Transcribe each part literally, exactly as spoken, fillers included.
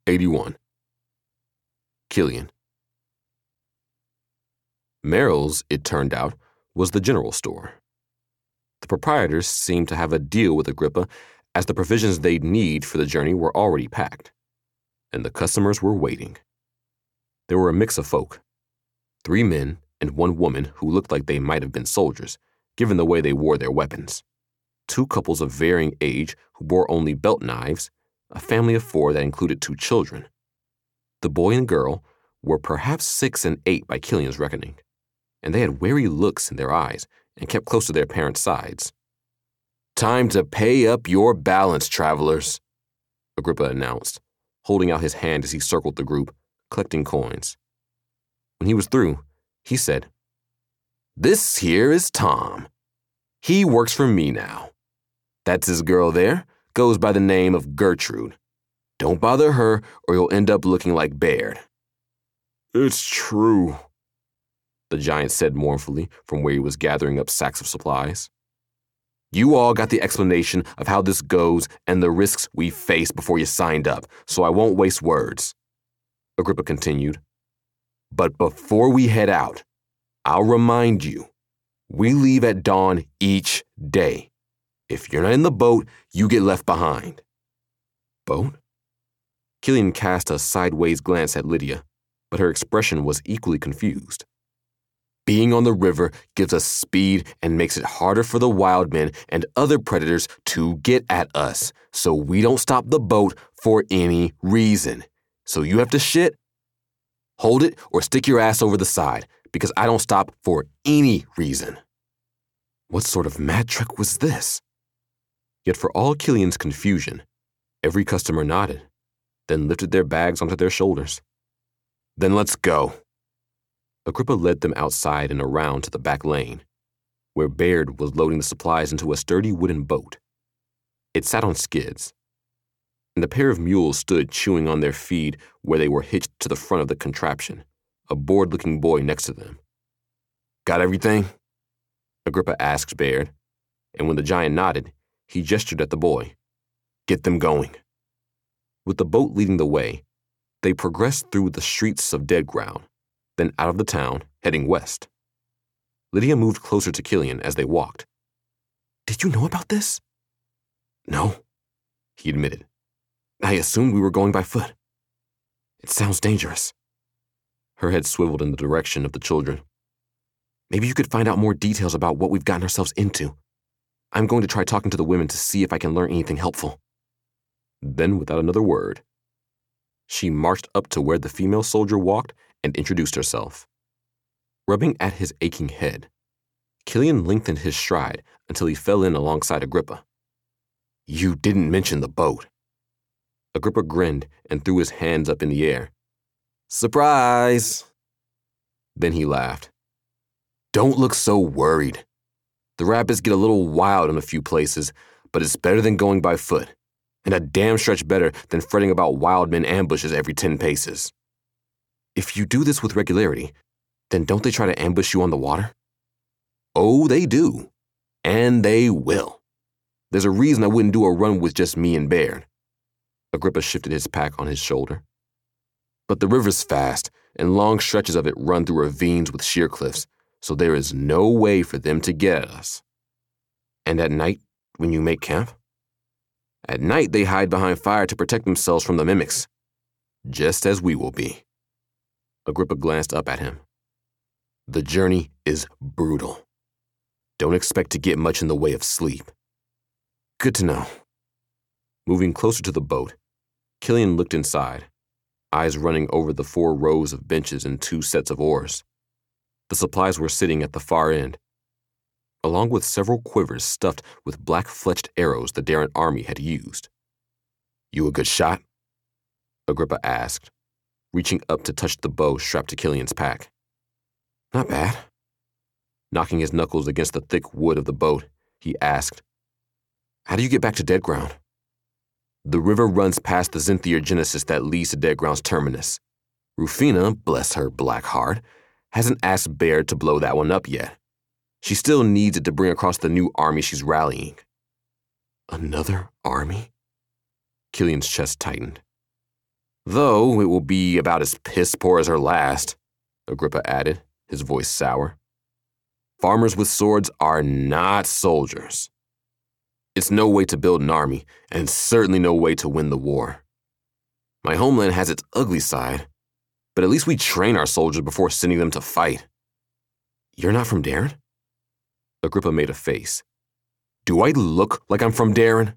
eighty-one. Killian. Merrill's, it turned out, was the general store. The proprietors seemed to have a deal with Agrippa, as the provisions they'd need for the journey were already packed, and the customers were waiting. There were a mix of folk, three men and one woman who looked like they might have been soldiers, given the way they wore their weapons, two couples of varying age who bore only belt knives, a family of four that included two children. The boy and girl were perhaps six and eight by Killian's reckoning, and they had wary looks in their eyes and kept close to their parents' sides. "Time to pay up your balance, travelers," Agrippa announced, holding out his hand as he circled the group, collecting coins. When he was through, he said, "This here is Tom. He works for me now. That's his girl there, goes by the name of Gertrude. Don't bother her or you'll end up looking like Baird." "It's true," the giant said mournfully from where he was gathering up sacks of supplies. "You all got the explanation of how this goes and the risks we face before you signed up, so I won't waste words," Agrippa continued. "But before we head out, I'll remind you, we leave at dawn each day. If you're not in the boat, you get left behind." "Boat?" Killian cast a sideways glance at Lydia, but her expression was equally confused. "Being on the river gives us speed and makes it harder for the wild men and other predators to get at us, so we don't stop the boat for any reason. So you have to shit? Hold it or stick your ass over the side, because I don't stop for any reason." What sort of mad trick was this? Yet for all Killian's confusion, every customer nodded, then lifted their bags onto their shoulders. "Then let's go." Agrippa led them outside and around to the back lane, where Baird was loading the supplies into a sturdy wooden boat. It sat on skids, and a pair of mules stood chewing on their feed where they were hitched to the front of the contraption, a bored-looking boy next to them. "Got everything?" Agrippa asked Baird, and when the giant nodded, he gestured at the boy. "Get them going." With the boat leading the way, they progressed through the streets of dead ground, then out of the town, heading west. Lydia moved closer to Killian as they walked. "Did you know about this?" "No," he admitted. "I assumed we were going by foot. It sounds dangerous." Her head swiveled in the direction of the children. "Maybe you could find out more details about what we've gotten ourselves into. I'm going to try talking to the women to see if I can learn anything helpful." Then, without another word, she marched up to where the female soldier walked and introduced herself. Rubbing at his aching head, Killian lengthened his stride until he fell in alongside Agrippa. "You didn't mention the boat." Agrippa grinned and threw his hands up in the air. "Surprise!" Then he laughed. "Don't look so worried. The rapids get a little wild in a few places, but it's better than going by foot, and a damn stretch better than fretting about wild men ambushes every ten paces." "If you do this with regularity, then don't they try to ambush you on the water?" "Oh, they do. And they will. There's a reason I wouldn't do a run with just me and Baird." Agrippa shifted his pack on his shoulder. "But the river's fast, and long stretches of it run through ravines with sheer cliffs, so there is no way for them to get at us." "And at night, when you make camp?" "At night, they hide behind fire to protect themselves from the mimics, just as we will be." Agrippa glanced up at him. "The journey is brutal. Don't expect to get much in the way of sleep." "Good to know." Moving closer to the boat, Killian looked inside, eyes running over the four rows of benches and two sets of oars. The supplies were sitting at the far end, along with several quivers stuffed with black-fletched arrows the Darrant army had used. "You a good shot?" Agrippa asked, reaching up to touch the bow strapped to Killian's pack. "Not bad." Knocking his knuckles against the thick wood of the boat, he asked, "How do you get back to Dead Ground?" "The river runs past the Zinthia Genesis that leads to Dead Ground's terminus. Rufina, bless her black heart, hasn't asked Baird to blow that one up yet. She still needs it to bring across the new army she's rallying." "Another army?" Killian's chest tightened. Though it will be about as piss-poor as her last, Agrippa added, his voice sour. Farmers with swords are not soldiers. It's no way to build an army, and certainly no way to win the war. My homeland has its ugly side, but at least we train our soldiers before sending them to fight. You're not from Darren? Agrippa made a face. Do I look like I'm from Darren?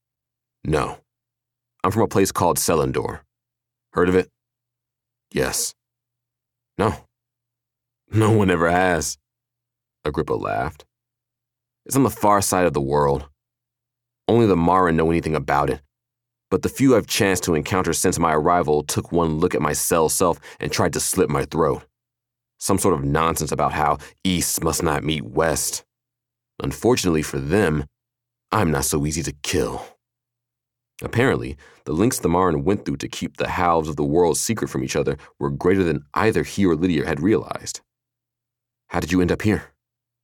No. I'm from a place called Selendor. Heard of it? Yes. No. No one ever has. Agrippa laughed. It's on the far side of the world. Only the Marin know anything about it, but the few I've chanced to encounter since my arrival took one look at my cell self and tried to slit my throat. Some sort of nonsense about how East must not meet West. Unfortunately for them, I'm not so easy to kill. Apparently, the lengths the Marin went through to keep the halves of the world secret from each other were greater than either he or Lydia had realized. How did you end up here?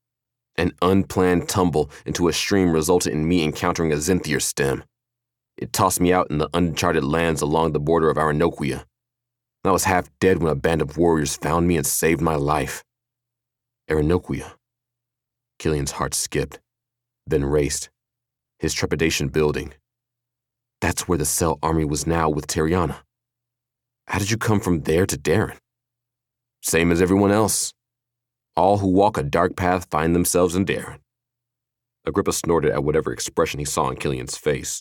An unplanned tumble into a stream resulted in me encountering a Zenthier stem. It tossed me out in the uncharted lands along the border of Arenoquia. I was half dead when a band of warriors found me and saved my life. Arenoquia. Killian's heart skipped, then raced, his trepidation building. That's where the Cell army was now with Terriana. How did you come from there to Darren? Same as everyone else. All who walk a dark path find themselves in Darren. Agrippa snorted at whatever expression he saw in Killian's face.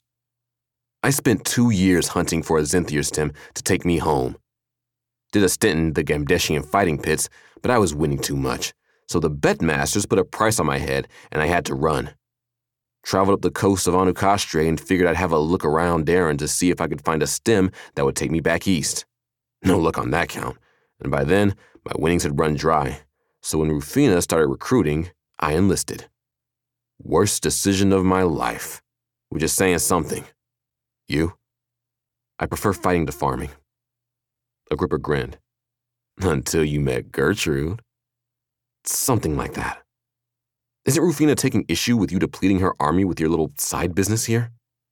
I spent two years hunting for a Zenthier stem to take me home. Did a stint in the Gamdeshian fighting pits, but I was winning too much, so the bet masters put a price on my head and I had to run. Traveled up the coast of Anukastre and figured I'd have a look around Darren to see if I could find a stem that would take me back east. No luck on that count, and by then, my winnings had run dry. So when Rufina started recruiting, I enlisted. Worst decision of my life, which is saying something. You? I prefer fighting to farming. Agrippa grinned. Until you met Gertrude. Something like that. Isn't Rufina taking issue with you depleting her army with your little side business here?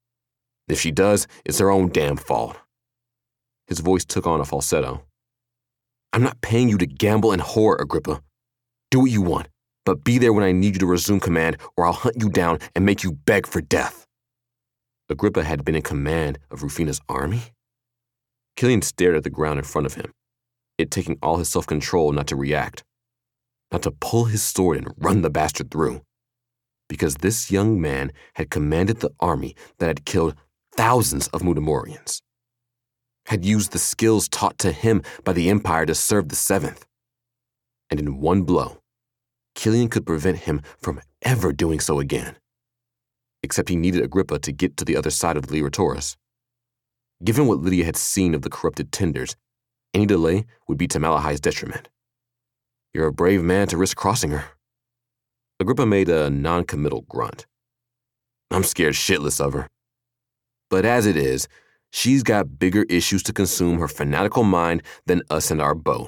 If she does, it's her own damn fault. His voice took on a falsetto. I'm not paying you to gamble and whore, Agrippa. Do what you want, but be there when I need you to resume command, or I'll hunt you down and make you beg for death. Agrippa had been in command of Rufina's army? Killian stared at the ground in front of him, it taking all his self-control not to react, not to pull his sword and run the bastard through. Because this young man had commanded the army that had killed thousands of Mudamorians, had used the skills taught to him by the Empire to serve the Seventh. And in one blow, Killian could prevent him from ever doing so again. Except he needed Agrippa to get to the other side of Lyra Taurus. Given what Lydia had seen of the corrupted tenders, any delay would be to Malahai's detriment. You're a brave man to risk crossing her. Agrippa made a non-committal grunt. I'm scared shitless of her. But as it is, she's got bigger issues to consume her fanatical mind than us and our boat.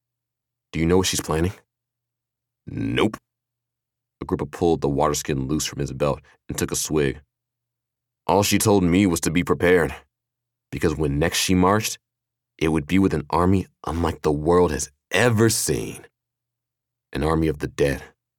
Do you know what she's planning? Nope. Agrippa pulled the water skin loose from his belt and took a swig. All she told me was to be prepared, because when next she marched, it would be with an army unlike the world has ever seen. An army of the dead.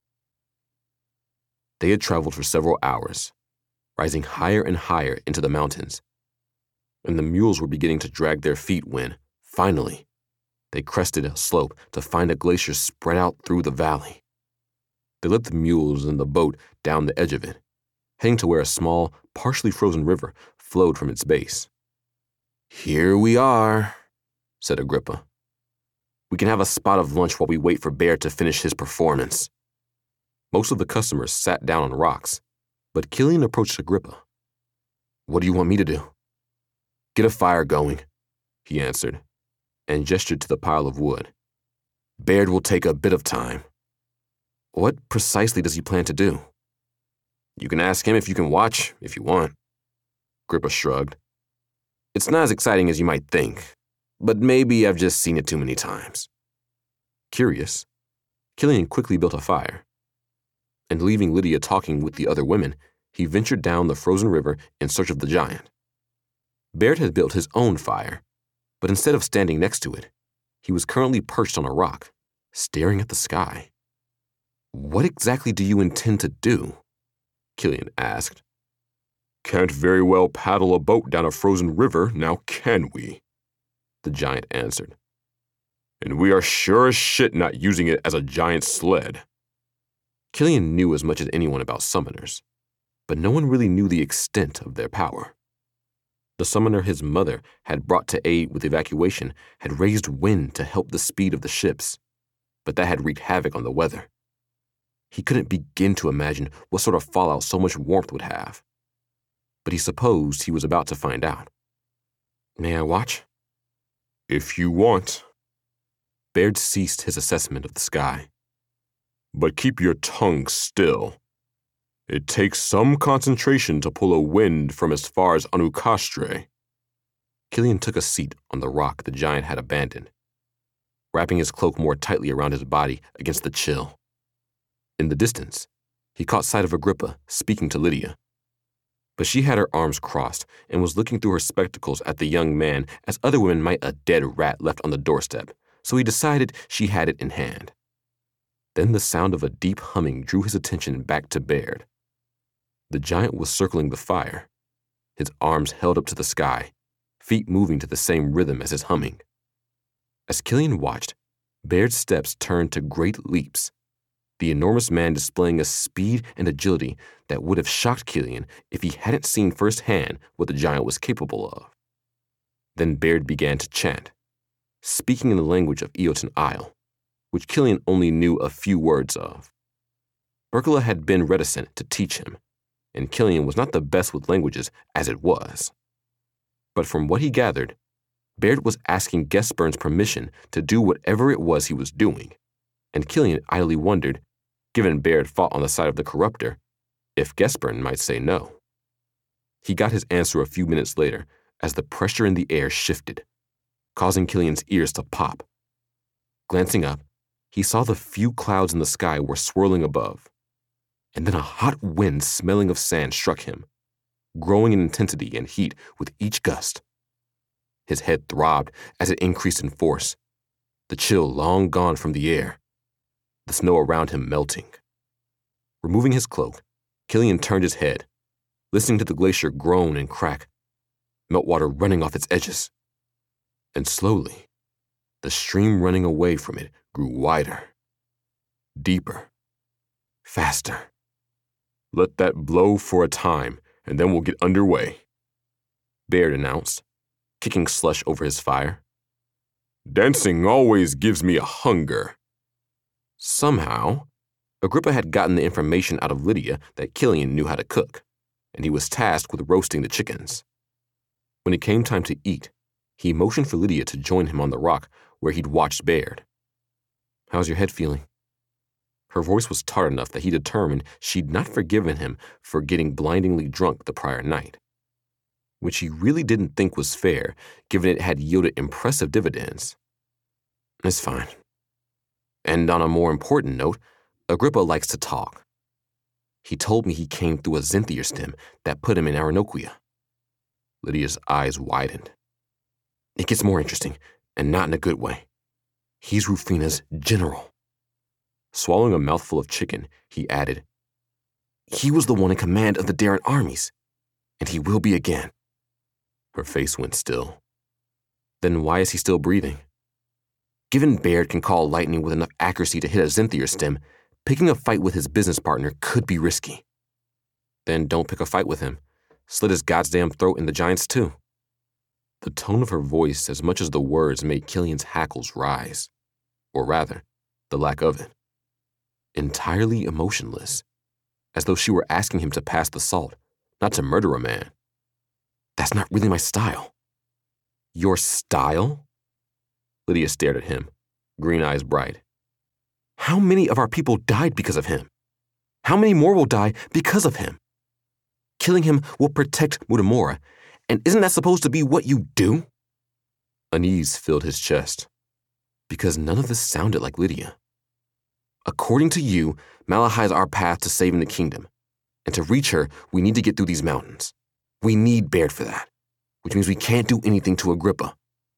They had traveled for several hours, rising higher and higher into the mountains, and the mules were beginning to drag their feet when, finally, they crested a slope to find a glacier spread out through the valley. They led the mules and the boat down the edge of it, heading to where a small, partially frozen river flowed from its base. Here we are, said Agrippa. We can have a spot of lunch while we wait for Bear to finish his performance. Most of the customers sat down on rocks, but Killian approached Agrippa. What do you want me to do? Get a fire going, he answered, and gestured to the pile of wood. Baird will take a bit of time. What precisely does he plan to do? You can ask him if you can watch, if you want. Agrippa shrugged. It's not as exciting as you might think, but maybe I've just seen it too many times. Curious, Killian quickly built a fire, and leaving Lydia talking with the other women, he ventured down the frozen river in search of the giant. Baird had built his own fire, but instead of standing next to it, he was currently perched on a rock, staring at the sky. "What exactly do you intend to do?" Killian asked. "Can't very well paddle a boat down a frozen river, now can we?" the giant answered. "And we are sure as shit not using it as a giant sled." Killian knew as much as anyone about summoners, but no one really knew the extent of their power. The summoner his mother had brought to aid with evacuation had raised wind to help the speed of the ships, but that had wreaked havoc on the weather. He couldn't begin to imagine what sort of fallout so much warmth would have, but he supposed he was about to find out. "May I watch?" "If you want." Baird ceased his assessment of the sky. "But keep your tongue still. It takes some concentration to pull a wind from as far as Anukastre." Killian took a seat on the rock the giant had abandoned, wrapping his cloak more tightly around his body against the chill. In the distance, he caught sight of Agrippa speaking to Lydia. But she had her arms crossed and was looking through her spectacles at the young man as other women might a dead rat left on the doorstep, so he decided she had it in hand. Then the sound of a deep humming drew his attention back to Baird. The giant was circling the fire, his arms held up to the sky, feet moving to the same rhythm as his humming. As Killian watched, Baird's steps turned to great leaps, the enormous man displaying a speed and agility that would have shocked Killian if he hadn't seen firsthand what the giant was capable of. Then Baird began to chant, speaking in the language of Eoten Isle, which Killian only knew a few words of. Berkela had been reticent to teach him, and Killian was not the best with languages as it was. But from what he gathered, Baird was asking Gesburn's permission to do whatever it was he was doing, and Killian idly wondered, given Baird fought on the side of the corruptor, if Gesburn might say no. He got his answer a few minutes later as the pressure in the air shifted, causing Killian's ears to pop. Glancing up, he saw the few clouds in the sky were swirling above, and then a hot wind smelling of sand struck him, growing in intensity and heat with each gust. His head throbbed as it increased in force, the chill long gone from the air, the snow around him melting. Removing his cloak, Killian turned his head, listening to the glacier groan and crack, meltwater running off its edges. And slowly, the stream running away from it grew wider, deeper, faster. "Let that blow for a time, and then we'll get underway," Baird announced, kicking slush over his fire. "Dancing always gives me a hunger." Somehow, Agrippa had gotten the information out of Lydia that Killian knew how to cook, and he was tasked with roasting the chickens. When it came time to eat, he motioned for Lydia to join him on the rock where he'd watched Baird. "How's your head feeling?" Her voice was tart enough that he determined she'd not forgiven him for getting blindingly drunk the prior night, which he really didn't think was fair, given it had yielded impressive dividends. "It's fine. And on a more important note, Agrippa likes to talk. He told me he came through a Zinthier stem that put him in Aranoquia." Lydia's eyes widened. "It gets more interesting, and not in a good way. He's Rufina's general." Swallowing a mouthful of chicken, he added, "He was the one in command of the Darren armies, and he will be again." Her face went still. "Then why is he still breathing?" Given Baird can call lightning with enough accuracy to hit a Zinthier stem, picking a fight with his business partner could be risky. "Then don't pick a fight with him. Slit his goddamn throat in the giant's too." The tone of her voice as much as the words made Killian's hackles rise, or rather, the lack of it. Entirely emotionless, as though she were asking him to pass the salt, not to murder a man. "That's not really my style." "Your style?" Lydia stared at him, green eyes bright. "How many of our people died because of him? How many more will die because of him? Killing him will protect Mutamora, and isn't that supposed to be what you do?" Unease filled his chest, because none of this sounded like Lydia. "According to you, Malachi is our path to saving the kingdom, and to reach her, we need to get through these mountains. We need Baird for that, which means we can't do anything to Agrippa."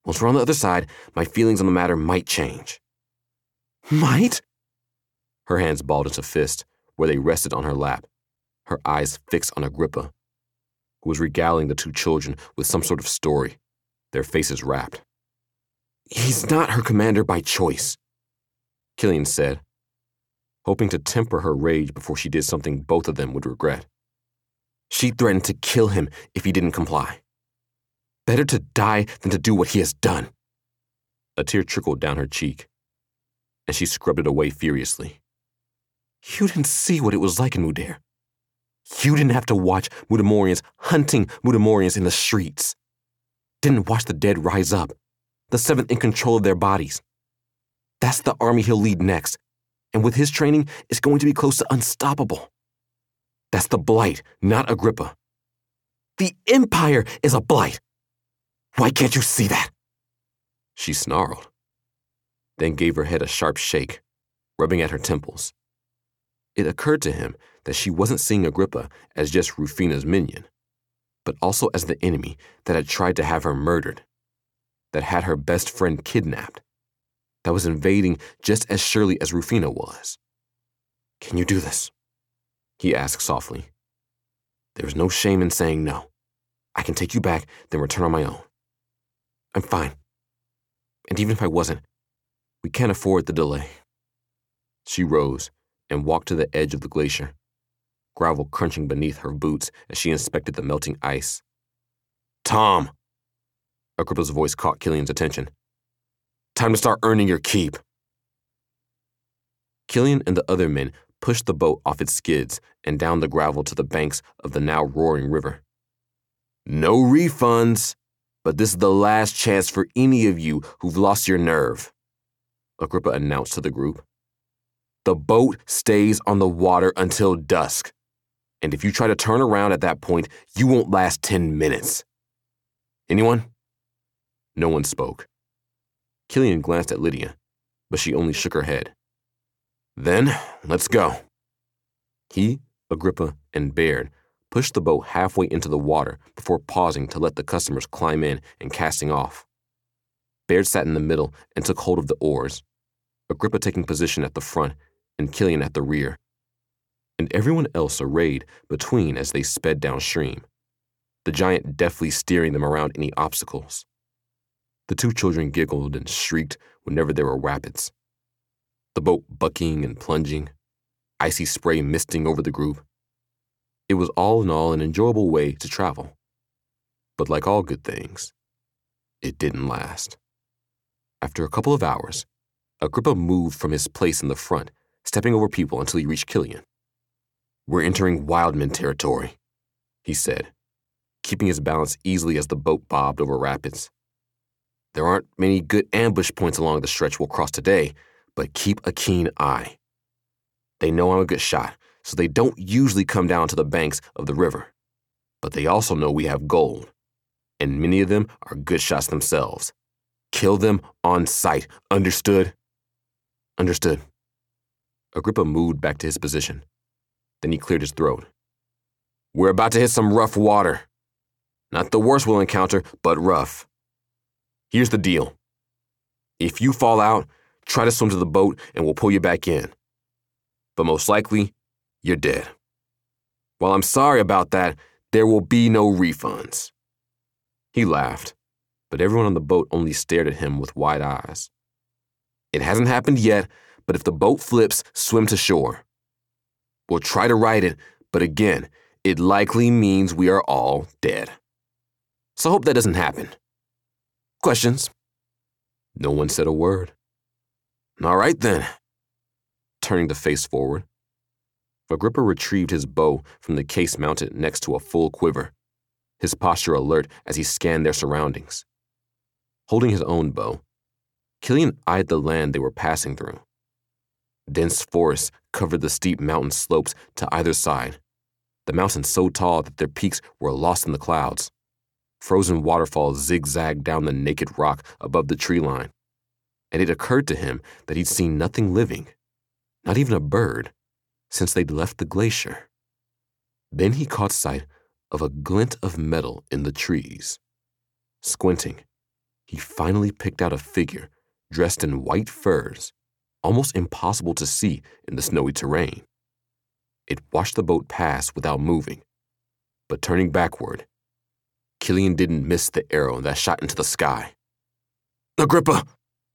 Once we're on the other side, my feelings on the matter might change. Might? Her hands balled into fists where they rested on her lap, her eyes fixed on Agrippa, who was regaling the two children with some sort of story, their faces rapt. He's not her commander by choice, Killian said, hoping to temper her rage before she did something both of them would regret. She threatened to kill him if he didn't comply. Better to die than to do what he has done. A tear trickled down her cheek, and she scrubbed it away furiously. You didn't see what it was like in Mudair. You didn't have to watch Mudamorians hunting Mudamorians in the streets. Didn't watch the dead rise up, the seventh in control of their bodies. That's the army he'll lead next, and with his training, it's going to be close to unstoppable. That's the Blight, not Agrippa. The Empire is a Blight. Why can't you see that? She snarled, then gave her head a sharp shake, rubbing at her temples. It occurred to him that she wasn't seeing Agrippa as just Rufina's minion, but also as the enemy that had tried to have her murdered, that had her best friend kidnapped, that was invading just as surely as Rufina was. Can you do this? He asked softly. There's no shame in saying no. I can take you back, then return on my own. I'm fine. And even if I wasn't, we can't afford the delay. She rose and walked to the edge of the glacier, gravel crunching beneath her boots as she inspected the melting ice. Tom! Agrippa's voice caught Killian's attention. Time to start earning your keep. Killian and the other men pushed the boat off its skids and down the gravel to the banks of the now roaring river. No refunds, but this is the last chance for any of you who've lost your nerve, Agrippa announced to the group. The boat stays on the water until dusk, and if you try to turn around at that point, you won't last ten minutes. Anyone? No one spoke. Killian glanced at Lydia, but she only shook her head. Then, let's go. He, Agrippa, and Baird pushed the boat halfway into the water before pausing to let the customers climb in and casting off. Baird sat in the middle and took hold of the oars, Agrippa taking position at the front and Killian at the rear, and everyone else arrayed between as they sped downstream, the giant deftly steering them around any obstacles. The two children giggled and shrieked whenever there were rapids, the boat bucking and plunging, icy spray misting over the group. It was all in all an enjoyable way to travel. But like all good things, it didn't last. After a couple of hours, Agrippa moved from his place in the front, stepping over people until he reached Killian. We're entering Wildman territory, he said, keeping his balance easily as the boat bobbed over rapids. There aren't many good ambush points along the stretch we'll cross today, but keep a keen eye. They know I'm a good shot, so they don't usually come down to the banks of the river. But they also know we have gold, and many of them are good shots themselves. Kill them on sight, understood? Understood. Agrippa moved back to his position. Then he cleared his throat. We're about to hit some rough water. Not the worst we'll encounter, but rough. Here's the deal. If you fall out, try to swim to the boat and we'll pull you back in. But most likely, you're dead. While I'm sorry about that, there will be no refunds. He laughed, but everyone on the boat only stared at him with wide eyes. It hasn't happened yet, but if the boat flips, swim to shore. We'll try to right it, but again, it likely means we are all dead. So hope that doesn't happen. Questions? No one said a word. All right then. Turning to face forward, Agrippa retrieved his bow from the case mounted next to a full quiver, his posture alert as he scanned their surroundings. Holding his own bow, Killian eyed the land they were passing through. Dense forests covered the steep mountain slopes to either side, the mountains so tall that their peaks were lost in the clouds. Frozen waterfalls zigzagged down the naked rock above the tree line, and it occurred to him that he'd seen nothing living, not even a bird, since they'd left the glacier. Then he caught sight of a glint of metal in the trees. Squinting, He finally picked out a figure dressed in white furs, almost impossible to see in the snowy terrain. It watched the boat pass without moving, but turning backward, Killian didn't miss the arrow that shot into the sky. "Agrippa!"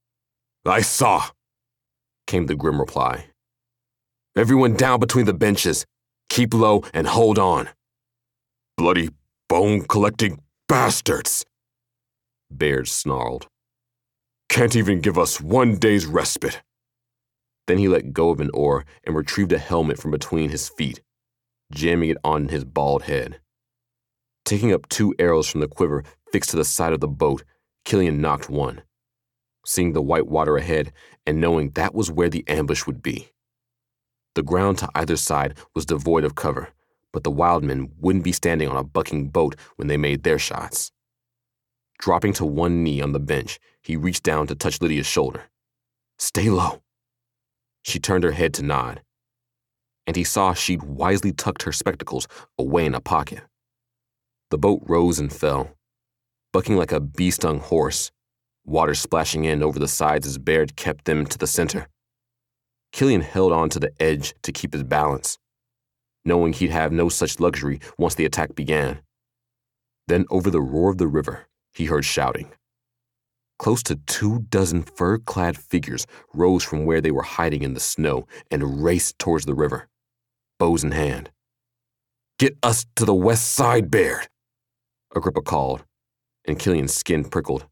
"I saw," came the grim reply. "Everyone down between the benches. Keep low and hold on." "Bloody bone-collecting bastards," Baird snarled. "Can't even give us one day's respite." Then he let go of an oar and retrieved a helmet from between his feet, jamming it on his bald head. Taking up two arrows from the quiver fixed to the side of the boat, Killian knocked one, seeing the white water ahead and knowing that was where the ambush would be. The ground to either side was devoid of cover, but the wildmen wouldn't be standing on a bucking boat when they made their shots. Dropping to one knee on the bench, he reached down to touch Lydia's shoulder. "Stay low." She turned her head to nod, and he saw she'd wisely tucked her spectacles away in a pocket. The boat rose and fell, bucking like a bee-stung horse, water splashing in over the sides as Baird kept them to the center. Killian held on to the edge to keep his balance, knowing he'd have no such luxury once the attack began. Then over the roar of the river, he heard shouting. Close to two dozen fur-clad figures rose from where they were hiding in the snow and raced towards the river, bows in hand. "Get us to the west side, Baird," Agrippa called, and Killian's skin prickled.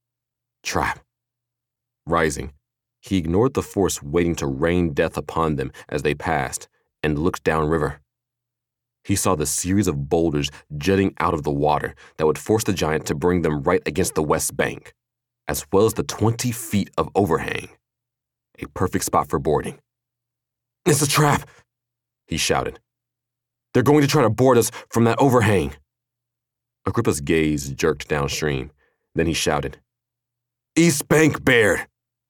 Trap. Rising, he ignored the force waiting to rain death upon them as they passed and looked downriver. He saw the series of boulders jutting out of the water that would force the giant to bring them right against the west bank, as well as the twenty feet of overhang. A perfect spot for boarding. "It's a trap," he shouted. "They're going to try to board us from that overhang." Agrippa's gaze jerked downstream. Then he shouted, "East bank, Baird!"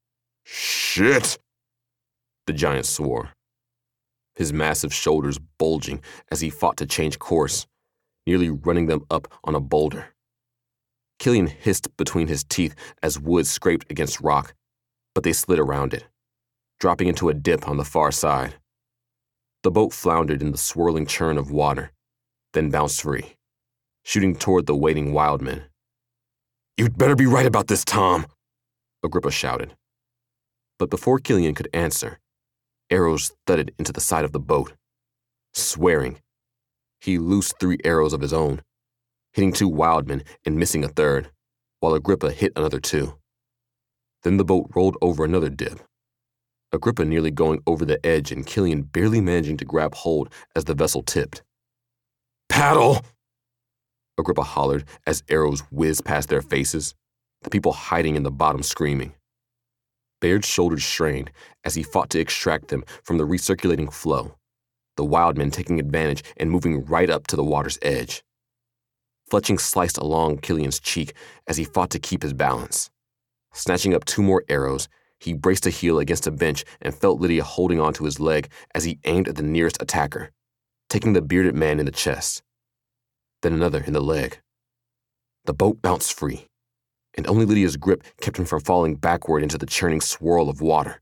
"Shit!" the giant swore, his massive shoulders bulging as he fought to change course, nearly running them up on a boulder. Killian hissed between his teeth as wood scraped against rock, but they slid around it, dropping into a dip on the far side. The boat floundered in the swirling churn of water, then bounced free, shooting toward the waiting wildmen. "You'd better be right about this, Tom," Agrippa shouted. But before Killian could answer, arrows thudded into the side of the boat. Swearing, he loosed three arrows of his own, hitting two wildmen and missing a third, while Agrippa hit another two. Then the boat rolled over another dip, Agrippa nearly going over the edge and Killian barely managing to grab hold as the vessel tipped. "Paddle!" Agrippa hollered as arrows whizzed past their faces, the people hiding in the bottom screaming. Baird's shoulders strained as he fought to extract them from the recirculating flow, the wildmen taking advantage and moving right up to the water's edge. Fletching sliced along Killian's cheek as he fought to keep his balance. Snatching up two more arrows, he braced a heel against a bench and felt Lydia holding onto his leg as he aimed at the nearest attacker, taking the bearded man in the chest, then another in the leg. The boat bounced free, and only Lydia's grip kept him from falling backward into the churning swirl of water.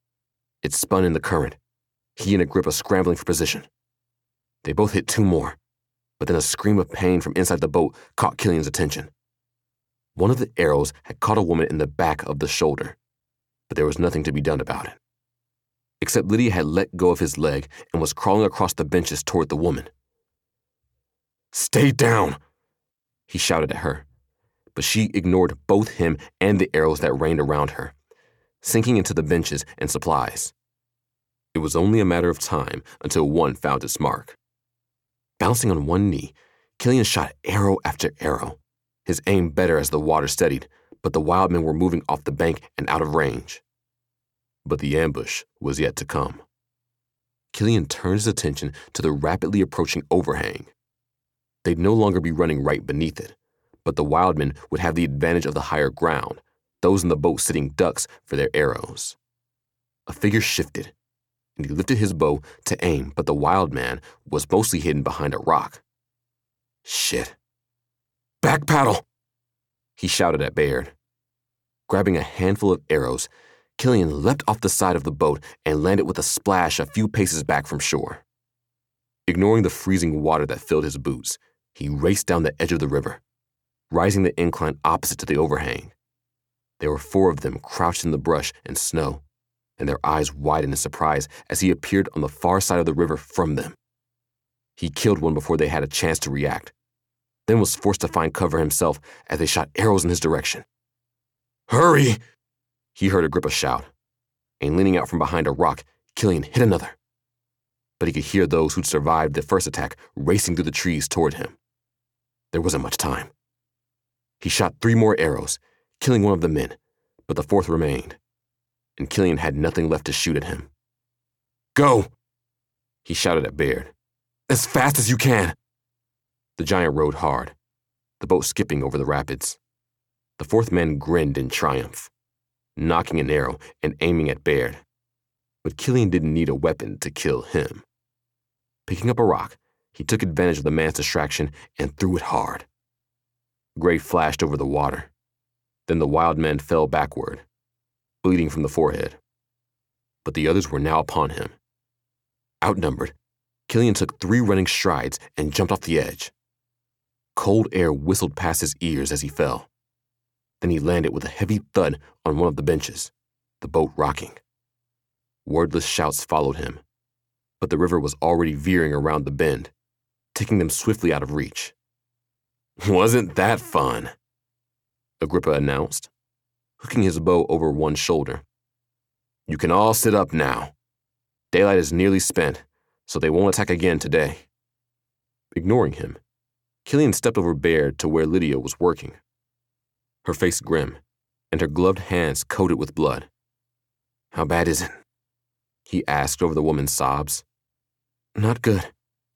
It spun in the current, he and Agrippa scrambling for position. They both hit two more, but then a scream of pain from inside the boat caught Killian's attention. One of the arrows had caught a woman in the back of the shoulder, but there was nothing to be done about it. Except Lydia had let go of his leg and was crawling across the benches toward the woman. "Stay down," he shouted at her, but she ignored both him and the arrows that rained around her, sinking into the benches and supplies. It was only a matter of time until one found its mark. Bouncing on one knee, Killian shot arrow after arrow, his aim better as the water steadied, but the wildmen were moving off the bank and out of range. But the ambush was yet to come. Killian turned his attention to the rapidly approaching overhang. They'd no longer be running right beneath it, but the wildmen would have the advantage of the higher ground, those in the boat sitting ducks for their arrows. A figure shifted, and he lifted his bow to aim, but the wild man was mostly hidden behind a rock. Shit. "Back paddle!" he shouted at Baird. Grabbing a handful of arrows, Killian leapt off the side of the boat and landed with a splash a few paces back from shore. Ignoring the freezing water that filled his boots, he raced down the edge of the river, rising the incline opposite to the overhang. There were four of them crouched in the brush and snow, and their eyes widened in surprise as he appeared on the far side of the river from them. He killed one before they had a chance to react, then was forced to find cover himself as they shot arrows in his direction. "Hurry!" he heard Agrippa shout, and leaning out from behind a rock, Killian hit another. But he could hear those who'd survived the first attack racing through the trees toward him. There wasn't much time. He shot three more arrows, killing one of the men, but the fourth remained, and Killian had nothing left to shoot at him. "Go!" he shouted at Baird. "As fast as you can!" The giant rowed hard, the boat skipping over the rapids. The fourth man grinned in triumph, nocking an arrow and aiming at Baird. But Killian didn't need a weapon to kill him. Picking up a rock, he took advantage of the man's distraction and threw it hard. Gray flashed over the water. Then the wild man fell backward, bleeding from the forehead. But the others were now upon him. Outnumbered, Killian took three running strides and jumped off the edge. Cold air whistled past his ears as he fell. Then he landed with a heavy thud on one of the benches, the boat rocking. Wordless shouts followed him, but the river was already veering around the bend, taking them swiftly out of reach. "Wasn't that fun?" Agrippa announced, hooking his bow over one shoulder. "You can all sit up now. Daylight is nearly spent, so they won't attack again today." Ignoring him, Killian stepped over Baird to where Lydia was working, her face grim and her gloved hands coated with blood. "How bad is it?" he asked over the woman's sobs. "Not good.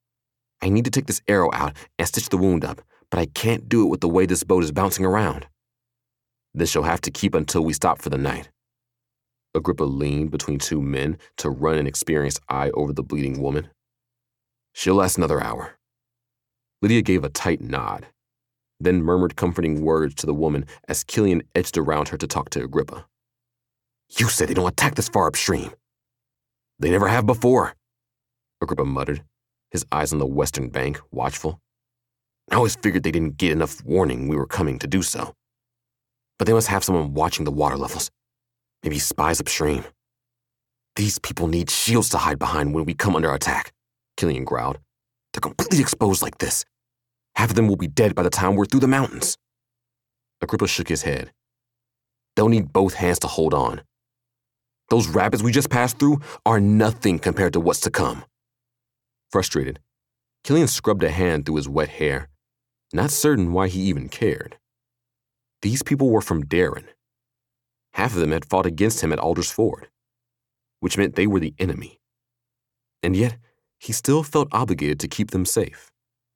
I need to take this arrow out and stitch the wound up, but I can't do it with the way this boat is bouncing around." "This she'll have to keep until we stop for the night." Agrippa leaned between two men to run an experienced eye over the bleeding woman. "She'll last another hour." Lydia gave a tight nod, then murmured comforting words to the woman as Killian edged around her to talk to Agrippa. "You said they don't attack this far upstream." "They never have before," Agrippa muttered, his eyes on the western bank, watchful. "I always figured they didn't get enough warning we were coming to do so. But they must have someone watching the water levels. Maybe spies upstream. These people need shields to hide behind when we come under attack," Killian growled. "They're completely exposed like this. Half of them will be dead by the time we're through the mountains." Agrippa shook his head. "They'll need both hands to hold on. Those rapids we just passed through are nothing compared to what's to come." Frustrated, Killian scrubbed a hand through his wet hair, not certain why he even cared. These people were from Darren. Half of them had fought against him at Alder's Ford, which meant they were the enemy. And yet, he still felt obligated to keep them safe.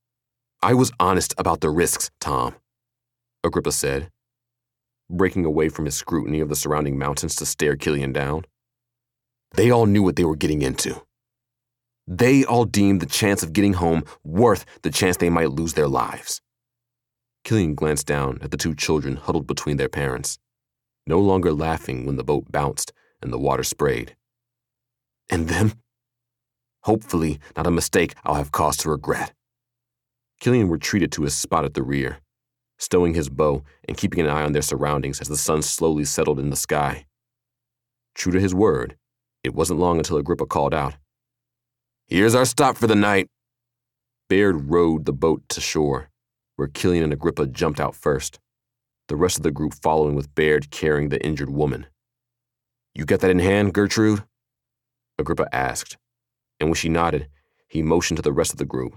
"I was honest about the risks, Tom," Agrippa said, breaking away from his scrutiny of the surrounding mountains to stare Killian down. "They all knew what they were getting into. They all deemed the chance of getting home worth the chance they might lose their lives." Killian glanced down at the two children huddled between their parents, no longer laughing when the boat bounced and the water sprayed. "And them? Hopefully not a mistake I'll have cause to regret." Killian retreated to his spot at the rear, stowing his bow and keeping an eye on their surroundings as the sun slowly settled in the sky. True to his word, it wasn't long until Agrippa called out, "Here's our stop for the night." Baird rowed the boat to shore, where Killian and Agrippa jumped out first, the rest of the group following with Baird carrying the injured woman. "You got that in hand, Gertrude?" Agrippa asked, and when she nodded, he motioned to the rest of the group.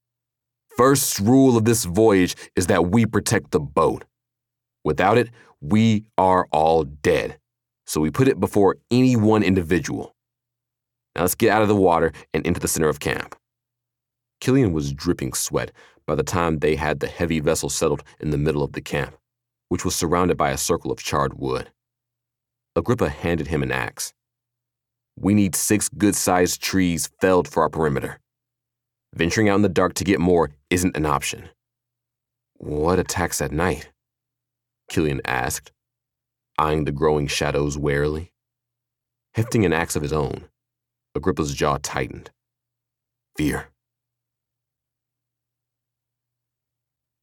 "First rule of this voyage is that we protect the boat. Without it, we are all dead, so we put it before any one individual. Now let's get out of the water and into the center of camp." Killian was dripping sweat by the time they had the heavy vessel settled in the middle of the camp, which was surrounded by a circle of charred wood. Agrippa handed him an axe. "We need six good-sized trees felled for our perimeter. Venturing out in the dark to get more isn't an option." "What attacks at night?" Killian asked. eyeing the growing shadows warily. Hefting an axe of his own, Agrippa's jaw tightened. Fear.